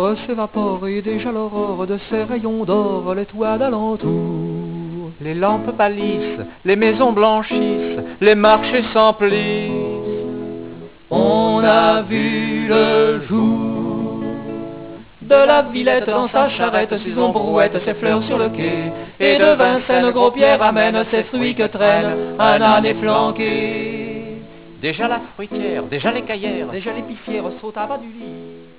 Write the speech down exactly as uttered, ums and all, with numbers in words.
l'aurore s'évapore et déjà l'aurore de ses rayons d'or les toits d'alentour. Les lampes pâlissent, les maisons blanchissent, les marchés s'emplissent. On a vu le jour de la Villette dans sa charrette, ses son brouette, ses fleurs sur le quai. Et de Vincennes, Gros-Pierre amène ses fruits que traîne un âne efflanqué. Déjà la fruitière, déjà les caillères, Déjà l'épicière saute à bas du lit.